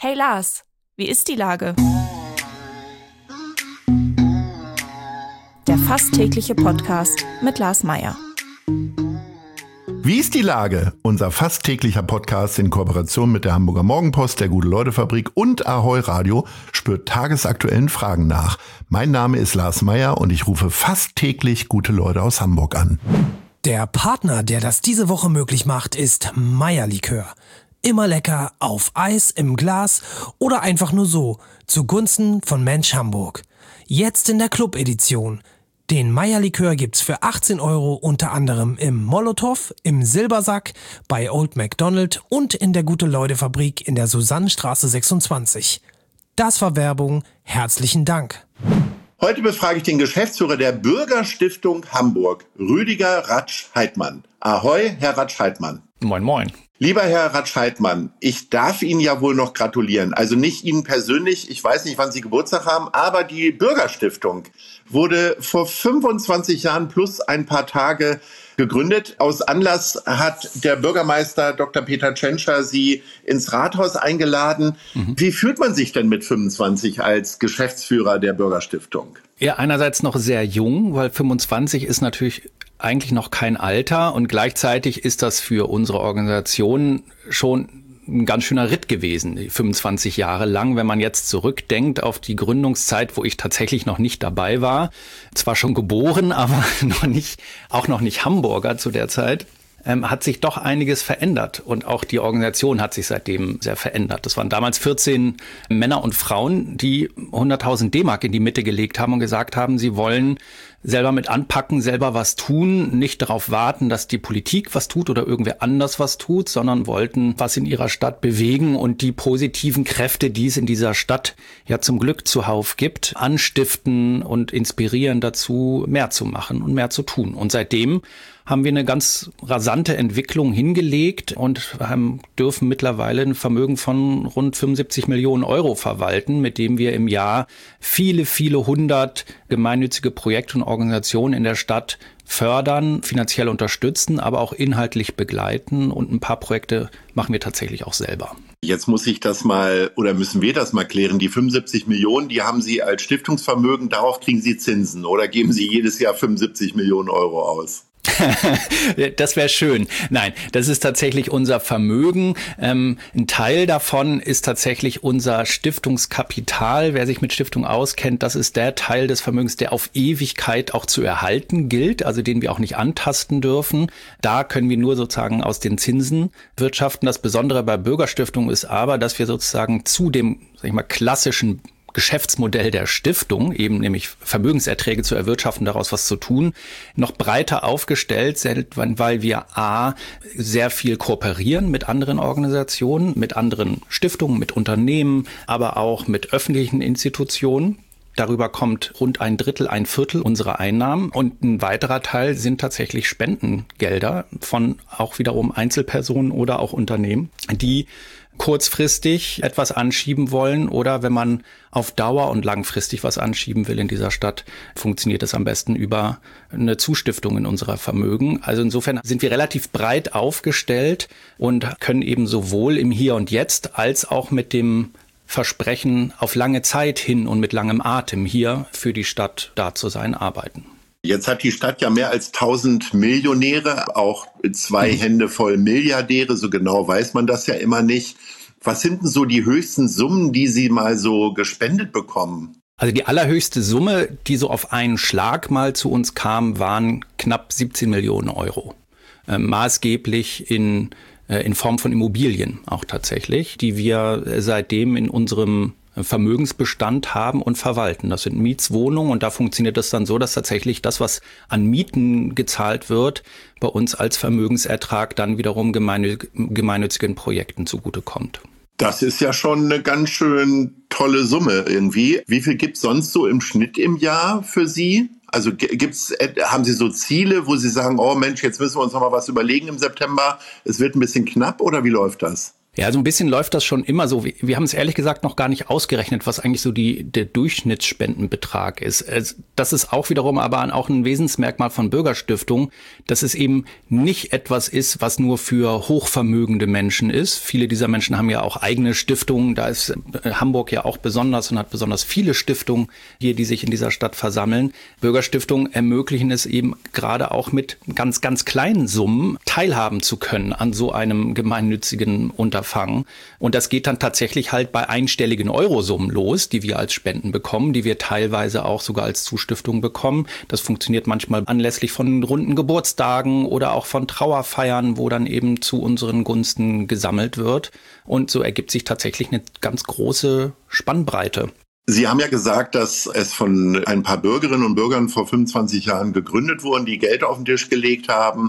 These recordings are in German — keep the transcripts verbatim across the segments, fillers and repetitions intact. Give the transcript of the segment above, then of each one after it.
Hey Lars, wie ist die Lage? Der fast tägliche Podcast mit Lars Meyer. Wie ist die Lage? Unser fast täglicher Podcast in Kooperation mit der Hamburger Morgenpost, der Gute-Leute-Fabrik und Ahoi Radio spürt tagesaktuellen Fragen nach. Mein Name ist Lars Meyer und ich rufe fast täglich gute Leute aus Hamburg an. Der Partner, der das diese Woche möglich macht, ist Meyer Likör. Immer lecker, auf Eis, im Glas oder einfach nur so, zugunsten von Mensch Hamburg. Jetzt in der Club-Edition. Den Meyer Likör gibt's für achtzehn Euro unter anderem im Molotow, im Silbersack, bei Old McDonald und in der Gute-Leute-Fabrik in der Susannenstraße sechsundzwanzig. Das war Werbung. Herzlichen Dank. Heute befrage ich den Geschäftsführer der Bürgerstiftung Hamburg, Rüdiger Ratsch-Heidmann. Ahoi, Herr Ratsch-Heidmann. Moin, moin. Lieber Herr Ratsch-Heidmann, ich darf Ihnen ja wohl noch gratulieren. Also nicht Ihnen persönlich, ich weiß nicht, wann Sie Geburtstag haben, aber die Bürgerstiftung wurde vor fünfundzwanzig Jahren plus ein paar Tage gegründet. Aus Anlass hat der Bürgermeister Doktor Peter Tschentscher Sie ins Rathaus eingeladen. Mhm. Wie fühlt man sich denn mit fünfundzwanzig als Geschäftsführer der Bürgerstiftung? Ja, einerseits noch sehr jung, weil fünfundzwanzig ist natürlich eigentlich noch kein Alter und gleichzeitig ist das für unsere Organisation schon ein ganz schöner Ritt gewesen, fünfundzwanzig Jahre lang, wenn man jetzt zurückdenkt auf die Gründungszeit, wo ich tatsächlich noch nicht dabei war. Zwar schon geboren, aber noch nicht, auch noch nicht Hamburger zu der Zeit. Ähm, hat sich doch einiges verändert und auch die Organisation hat sich seitdem sehr verändert. Das waren damals vierzehn Männer und Frauen, die hunderttausend D-Mark in die Mitte gelegt haben und gesagt haben, sie wollen selber mit anpacken, selber was tun, nicht darauf warten, dass die Politik was tut oder irgendwer anders was tut, sondern wollten was in ihrer Stadt bewegen und die positiven Kräfte, die es in dieser Stadt ja zum Glück zuhauf gibt, anstiften und inspirieren dazu, mehr zu machen und mehr zu tun. Und seitdem haben wir eine ganz rasante Entwicklung hingelegt und haben, dürfen mittlerweile ein Vermögen von rund fünfundsiebzig Millionen Euro verwalten, mit dem wir im Jahr viele, viele hundert gemeinnützige Projekte und Organisationen in der Stadt fördern, finanziell unterstützen, aber auch inhaltlich begleiten und ein paar Projekte machen wir tatsächlich auch selber. Jetzt muss ich das mal, oder müssen wir das mal klären. Die fünfundsiebzig Millionen, die haben Sie als Stiftungsvermögen, darauf kriegen Sie Zinsen oder geben Sie jedes Jahr fünfundsiebzig Millionen Euro aus? Das wäre schön. Nein, das ist tatsächlich unser Vermögen. Ähm, ein Teil davon ist tatsächlich unser Stiftungskapital. Wer sich mit Stiftung auskennt, das ist der Teil des Vermögens, der auf Ewigkeit auch zu erhalten gilt, also den wir auch nicht antasten dürfen. Da können wir nur sozusagen aus den Zinsen wirtschaften. Das Besondere bei Bürgerstiftung ist aber, dass wir sozusagen zu dem, sag ich mal, klassischen Geschäftsmodell der Stiftung, eben nämlich Vermögenserträge zu erwirtschaften, daraus was zu tun, noch breiter aufgestellt sind, weil wir a. sehr viel kooperieren mit anderen Organisationen, mit anderen Stiftungen, mit Unternehmen, aber auch mit öffentlichen Institutionen. Darüber kommt rund ein Drittel, ein Viertel unserer Einnahmen und ein weiterer Teil sind tatsächlich Spendengelder von auch wiederum Einzelpersonen oder auch Unternehmen, die kurzfristig etwas anschieben wollen oder wenn man auf Dauer und langfristig was anschieben will in dieser Stadt, funktioniert es am besten über eine Zustiftung in unserer Vermögen. Also insofern sind wir relativ breit aufgestellt und können eben sowohl im Hier und Jetzt als auch mit dem Versprechen auf lange Zeit hin und mit langem Atem hier für die Stadt da zu sein, arbeiten. Jetzt hat die Stadt ja mehr als tausend Millionäre, auch zwei mhm. Hände voll Milliardäre, so genau weiß man das ja immer nicht. Was sind denn so die höchsten Summen, die Sie mal so gespendet bekommen? Also die allerhöchste Summe, die so auf einen Schlag mal zu uns kam, waren knapp siebzehn Millionen Euro. Äh, maßgeblich in, äh, in Form von Immobilien auch tatsächlich, die wir seitdem in unserem Vermögensbestand haben und verwalten. Das sind Mietswohnungen und da funktioniert das dann so, dass tatsächlich das, was an Mieten gezahlt wird, bei uns als Vermögensertrag dann wiederum gemeinnü- gemeinnützigen Projekten zugutekommt. Das ist ja schon eine ganz schön tolle Summe irgendwie. Wie viel gibt's sonst so im Schnitt im Jahr für Sie? Also gibt's, haben Sie so Ziele, wo Sie sagen, oh Mensch, jetzt müssen wir uns noch mal was überlegen im September, es wird ein bisschen knapp oder wie läuft das? Ja, so ein bisschen läuft das schon immer so. Wir, wir haben es ehrlich gesagt noch gar nicht ausgerechnet, was eigentlich so die der Durchschnittsspendenbetrag ist. Das ist auch wiederum aber auch ein Wesensmerkmal von Bürgerstiftung, dass es eben nicht etwas ist, was nur für hochvermögende Menschen ist. Viele dieser Menschen haben ja auch eigene Stiftungen. Da ist Hamburg ja auch besonders und hat besonders viele Stiftungen hier, die sich in dieser Stadt versammeln. Bürgerstiftungen ermöglichen es eben gerade auch mit ganz, ganz kleinen Summen teilhaben zu können an so einem gemeinnützigen Unterfangen. Und das geht dann tatsächlich halt bei einstelligen Eurosummen los, die wir als Spenden bekommen, die wir teilweise auch sogar als Zustiftung bekommen. Das funktioniert manchmal anlässlich von runden Geburtstagen oder auch von Trauerfeiern, wo dann eben zu unseren Gunsten gesammelt wird. Und so ergibt sich tatsächlich eine ganz große Spannbreite. Sie haben ja gesagt, dass es von ein paar Bürgerinnen und Bürgern vor fünfundzwanzig Jahren gegründet wurden, die Geld auf den Tisch gelegt haben,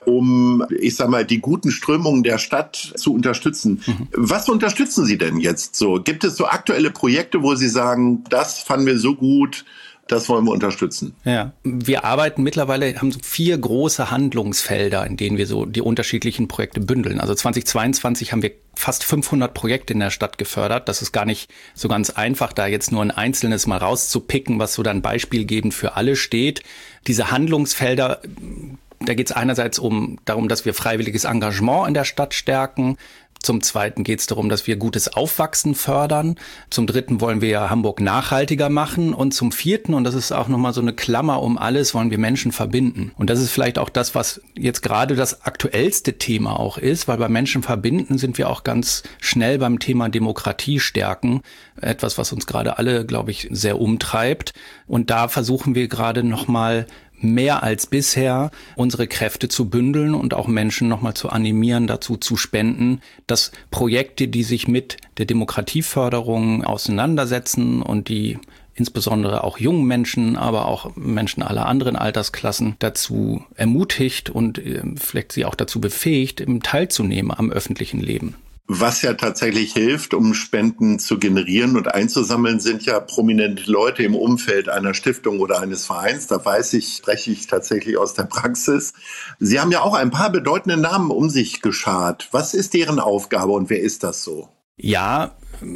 um, ich sag mal, die guten Strömungen der Stadt zu unterstützen. Mhm. Was unterstützen Sie denn jetzt so? Gibt es so aktuelle Projekte, wo Sie sagen, das fanden wir so gut, das wollen wir unterstützen? Ja, wir arbeiten mittlerweile, haben so vier große Handlungsfelder, in denen wir so die unterschiedlichen Projekte bündeln. Also zweitausendzweiundzwanzig haben wir fast fünfhundert Projekte in der Stadt gefördert. Das ist gar nicht so ganz einfach, da jetzt nur ein einzelnes mal rauszupicken, was so dann beispielgebend für alle steht. Diese Handlungsfelder, da geht es einerseits um darum, dass wir freiwilliges Engagement in der Stadt stärken. Zum Zweiten geht es darum, dass wir gutes Aufwachsen fördern. Zum Dritten wollen wir ja Hamburg nachhaltiger machen. Und zum Vierten, und das ist auch nochmal so eine Klammer um alles, wollen wir Menschen verbinden. Und das ist vielleicht auch das, was jetzt gerade das aktuellste Thema auch ist, weil bei Menschen verbinden sind wir auch ganz schnell beim Thema Demokratie stärken. Etwas, was uns gerade alle, glaube ich, sehr umtreibt. Und da versuchen wir gerade nochmal mehr als bisher unsere Kräfte zu bündeln und auch Menschen nochmal zu animieren, dazu zu spenden, dass Projekte, die sich mit der Demokratieförderung auseinandersetzen und die insbesondere auch jungen Menschen, aber auch Menschen aller anderen Altersklassen dazu ermutigt und vielleicht sie auch dazu befähigt, teilzunehmen am öffentlichen Leben. Was ja tatsächlich hilft, um Spenden zu generieren und einzusammeln, sind ja prominente Leute im Umfeld einer Stiftung oder eines Vereins. Da weiß ich, spreche ich tatsächlich aus der Praxis. Sie haben ja auch ein paar bedeutende Namen um sich geschart. Was ist deren Aufgabe und wer ist das so? Ja,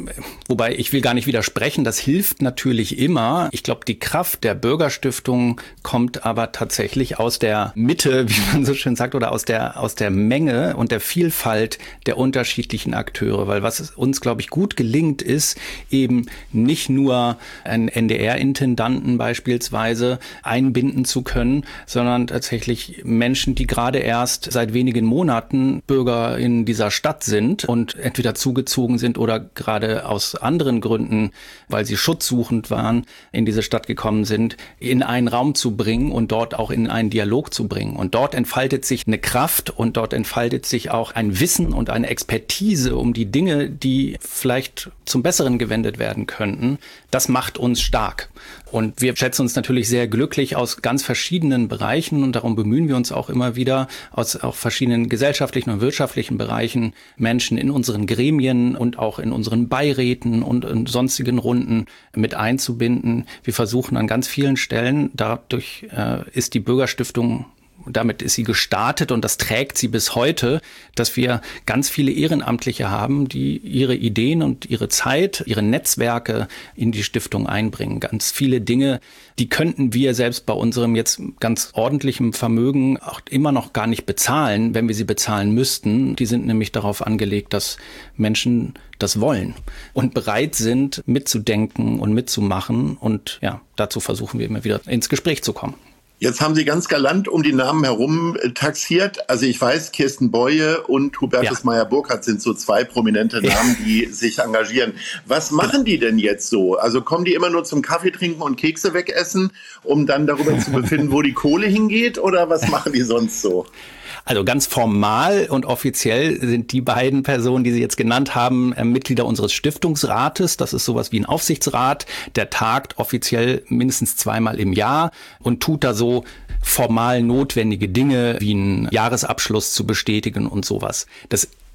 wobei ich will gar nicht widersprechen, das hilft natürlich immer. Ich glaube, die Kraft der Bürgerstiftung kommt aber tatsächlich aus der Mitte, wie man so schön sagt, oder aus der aus der Menge und der Vielfalt der unterschiedlichen Akteure. Weil was uns, glaube ich, gut gelingt, ist eben nicht nur einen N D R-Intendanten beispielsweise einbinden zu können, sondern tatsächlich Menschen, die gerade erst seit wenigen Monaten Bürger in dieser Stadt sind und entweder zugezogen sind oder gerade aus anderen Gründen, weil sie schutzsuchend waren, in diese Stadt gekommen sind, in einen Raum zu bringen und dort auch in einen Dialog zu bringen. Und dort entfaltet sich eine Kraft und dort entfaltet sich auch ein Wissen und eine Expertise um die Dinge, die vielleicht zum Besseren gewendet werden könnten. Das macht uns stark. Und wir schätzen uns natürlich sehr glücklich aus ganz verschiedenen Bereichen und darum bemühen wir uns auch immer wieder aus auch verschiedenen gesellschaftlichen und wirtschaftlichen Bereichen Menschen in unseren Gremien und auch in unseren Beiräten und in sonstigen Runden mit einzubinden. Wir versuchen an ganz vielen Stellen, dadurch äh, ist die Bürgerstiftung damit ist sie gestartet und das trägt sie bis heute, dass wir ganz viele Ehrenamtliche haben, die ihre Ideen und ihre Zeit, ihre Netzwerke in die Stiftung einbringen. Ganz viele Dinge, die könnten wir selbst bei unserem jetzt ganz ordentlichen Vermögen auch immer noch gar nicht bezahlen, wenn wir sie bezahlen müssten. Die sind nämlich darauf angelegt, dass Menschen das wollen und bereit sind, mitzudenken und mitzumachen. Und ja, dazu versuchen wir immer wieder ins Gespräch zu kommen. Jetzt haben Sie ganz galant um die Namen herum taxiert. Also ich weiß, Kirsten Boye und Hubertus ja. Meyer-Burkhardt sind so zwei prominente Namen, die sich engagieren. Was machen die denn jetzt so? Also kommen die immer nur zum Kaffee trinken und Kekse wegessen, um dann darüber zu befinden, wo die Kohle hingeht? Oder was machen die sonst so? Also ganz formal und offiziell sind die beiden Personen, die Sie jetzt genannt haben, äh, Mitglieder unseres Stiftungsrates. Das ist sowas wie ein Aufsichtsrat. Der tagt offiziell mindestens zweimal im Jahr und tut da so formal notwendige Dinge wie einen Jahresabschluss zu bestätigen und sowas. Das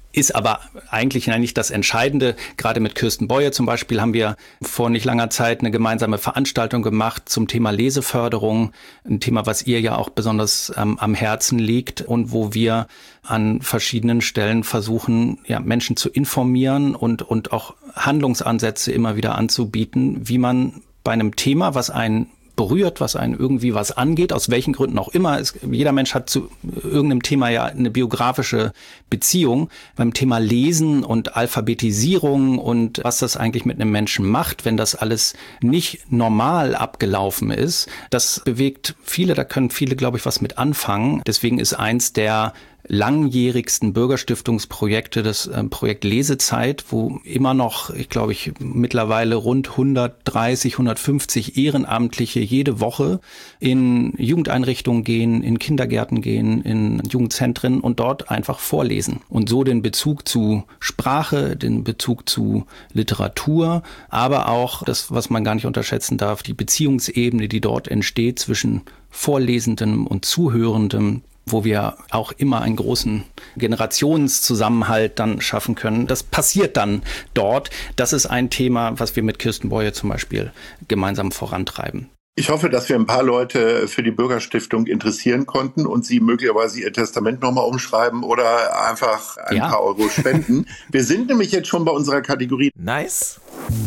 Ist aber eigentlich nicht das Entscheidende. Gerade mit Kirsten Boye zum Beispiel haben wir vor nicht langer Zeit eine gemeinsame Veranstaltung gemacht zum Thema Leseförderung. Ein Thema, was ihr ja auch besonders ähm, am Herzen liegt und wo wir an verschiedenen Stellen versuchen, ja, Menschen zu informieren und, und auch Handlungsansätze immer wieder anzubieten, wie man bei einem Thema, was einen berührt, was einen irgendwie was angeht, aus welchen Gründen auch immer. Es, jeder Mensch hat zu irgendeinem Thema ja eine biografische Beziehung. Beim Thema Lesen und Alphabetisierung und was das eigentlich mit einem Menschen macht, wenn das alles nicht normal abgelaufen ist, das bewegt viele, da können viele, glaube ich, was mit anfangen. Deswegen ist eins der langjährigsten Bürgerstiftungsprojekte das äh, Projekt Lesezeit, wo immer noch, ich glaube ich, mittlerweile rund hundertdreißig, hundertfünfzig Ehrenamtliche jede Woche in Jugendeinrichtungen gehen, in Kindergärten gehen, in Jugendzentren und dort einfach vorlesen und so den Bezug zu Sprache, den Bezug zu Literatur, aber auch das, was man gar nicht unterschätzen darf, die Beziehungsebene, die dort entsteht zwischen Vorlesendem und Zuhörendem, wo wir auch immer einen großen Generationszusammenhalt dann schaffen können. Das passiert dann dort. Das ist ein Thema, was wir mit Kirsten Boye zum Beispiel gemeinsam vorantreiben. Ich hoffe, dass wir ein paar Leute für die Bürgerstiftung interessieren konnten und sie möglicherweise ihr Testament nochmal umschreiben oder einfach ein ja. paar Euro spenden. Wir sind nämlich jetzt schon bei unserer Kategorie Nice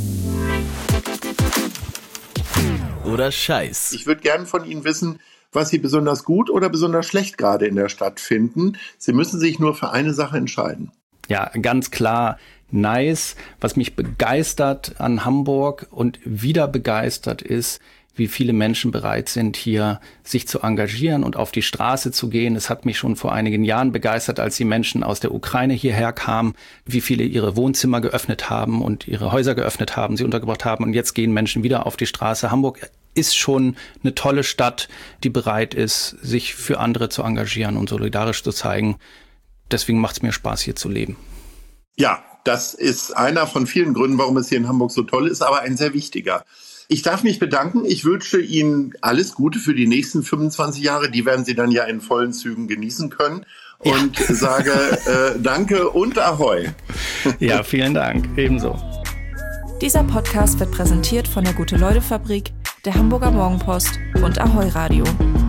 oder Scheiß. Ich würde gerne von Ihnen wissen, was Sie besonders gut oder besonders schlecht gerade in der Stadt finden. Sie müssen sich nur für eine Sache entscheiden. Ja, ganz klar nice. Was mich begeistert an Hamburg und wieder begeistert ist, wie viele Menschen bereit sind, hier sich zu engagieren und auf die Straße zu gehen. Es hat mich schon vor einigen Jahren begeistert, als die Menschen aus der Ukraine hierher kamen, wie viele ihre Wohnzimmer geöffnet haben und ihre Häuser geöffnet haben, sie untergebracht haben. Und jetzt gehen Menschen wieder auf die Straße. Hamburg ist schon eine tolle Stadt, die bereit ist, sich für andere zu engagieren und solidarisch zu zeigen. Deswegen macht es mir Spaß, hier zu leben. Ja, das ist einer von vielen Gründen, warum es hier in Hamburg so toll ist, aber ein sehr wichtiger. Ich darf mich bedanken. Ich wünsche Ihnen alles Gute für die nächsten fünfundzwanzig Jahre. Die werden Sie dann ja in vollen Zügen genießen können. Und ja. sage äh, Danke und Ahoi. Ja, vielen Dank. Ebenso. Dieser Podcast wird präsentiert von der Gute-Leute-Fabrik, der Hamburger Morgenpost und Ahoi Radio.